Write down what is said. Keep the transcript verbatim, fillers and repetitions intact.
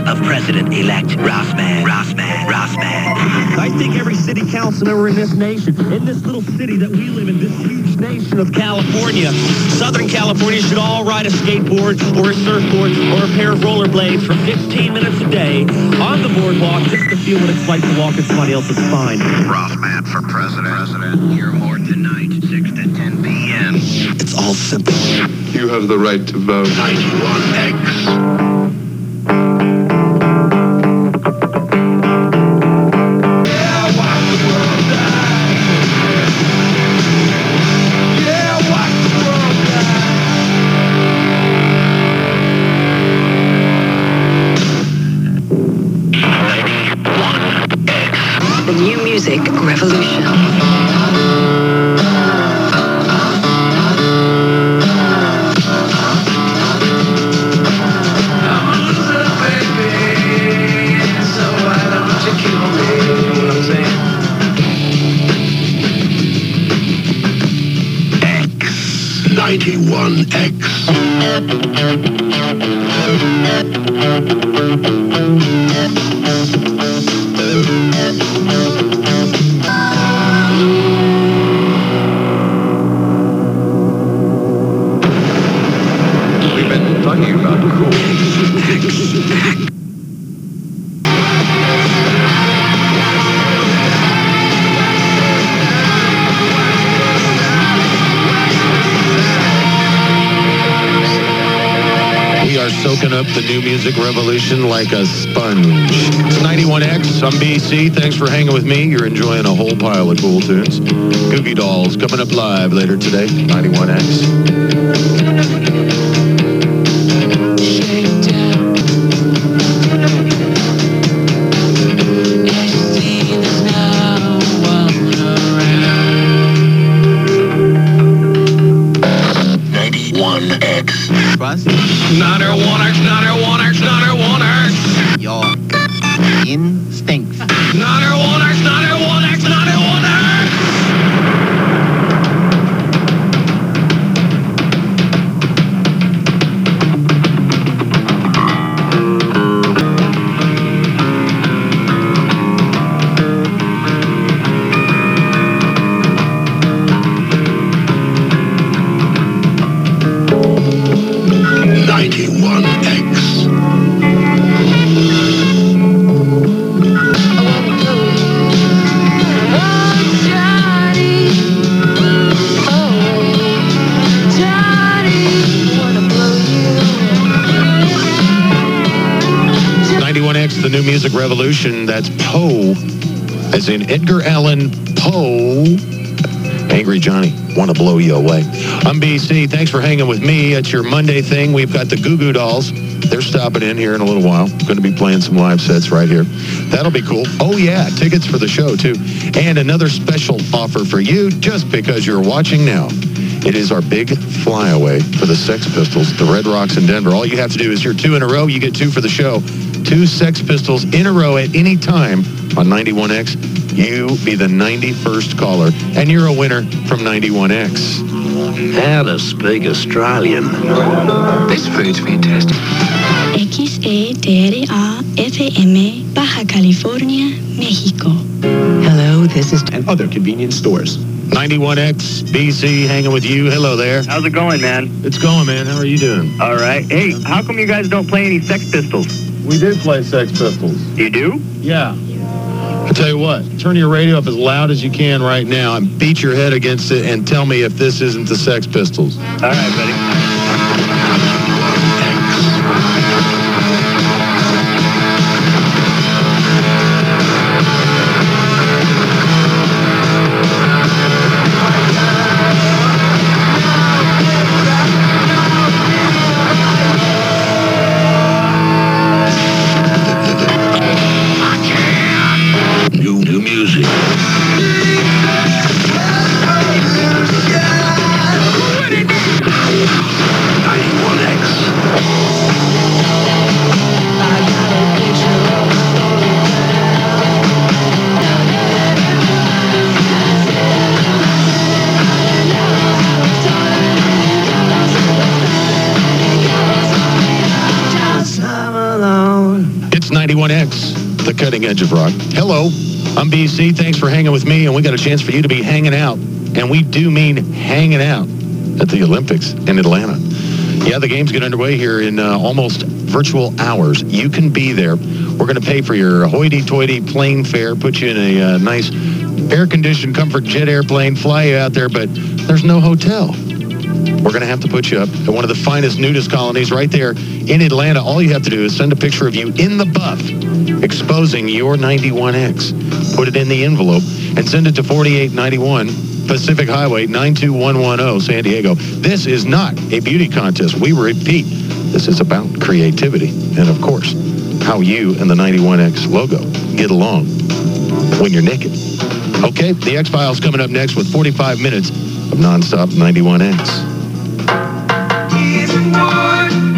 of President-elect Rossman, Rossman, Rossman. I think every city council member in this nation, in this little city that we live in, this huge nation of California, Southern California, should all ride a skateboard or a surfboard or a pair of rollerblades for fifteen minutes a day on the boardwalk just to feel what it's like to walk in somebody else's spine. Rossman for president. President, hear more tonight, six to ten p m It's all simple. You have the right to vote. ninety-one X. The new music revolution. ninety-one X. We've been talking about cool. We are soaking up the new music revolution like a sponge. It's ninety-one X. I'm B C. Thanks for hanging with me. You're enjoying a whole pile of cool tunes. Goo Goo Dolls coming up live later today. ninety-one X. ninety-one X. ninety-one X, ninety-one X, ninety-one X. Your instincts. ninety-one X, ninety-one X, ninety-one X. ninety-one X. ninety-one X, the new music revolution. That's Poe, as in Edgar Allan Poe. Angry Johnny, want to blow you away. I'm B C. Thanks for hanging with me. It's your Monday thing. We've got the Goo Goo Dolls. They're stopping in here in a little while. Going to be playing some live sets right here. That'll be cool. Oh, yeah, tickets for the show, too. And another special offer for you just because you're watching now. It is our big flyaway for the Sex Pistols, the Red Rocks in Denver. All you have to do is you're two in a row. You get two for the show. Two Sex Pistols in a row at any time on ninety-one X. You be the ninety-first caller, and you're a winner from ninety-one X. How to speak Australian. This food's fantastic. X E T R A F M, Baja California, Mexico. Hello, this is... And other convenience stores. ninety-one X, B C, hanging with you. Hello there. How's it going, man? It's going, man. How are you doing? All right. Hey, how come you guys don't play any Sex Pistols? We did play Sex Pistols. You do? Yeah. I tell you what, turn your radio up as loud as you can right now and beat your head against it and tell me if this isn't the Sex Pistols. All right, buddy. ninety-one X. ninety-one X, the cutting edge of rock. Hello, I'm B C. Thanks for hanging with me, and we got a chance for you to be hanging out. And we do mean hanging out at the Olympics in Atlanta. Yeah, the games get underway here in uh, almost virtual hours. You can be there. We're going to pay for your hoity-toity plane fare, put you in a uh, nice air-conditioned comfort jet airplane, fly you out there, but there's no hotel. We're going to have to put you up at one of the finest nudist colonies right there in Atlanta. All you have to do is send a picture of you in the buff, exposing your ninety-one X. Put it in the envelope and send it to forty-eight ninety-one Pacific Highway nine two one one zero, San Diego. This is not a beauty contest. We repeat, this is about creativity and, of course, how you and the ninety-one X logo get along when you're naked. Okay, the X-Files coming up next with forty-five minutes of nonstop ninety-one X.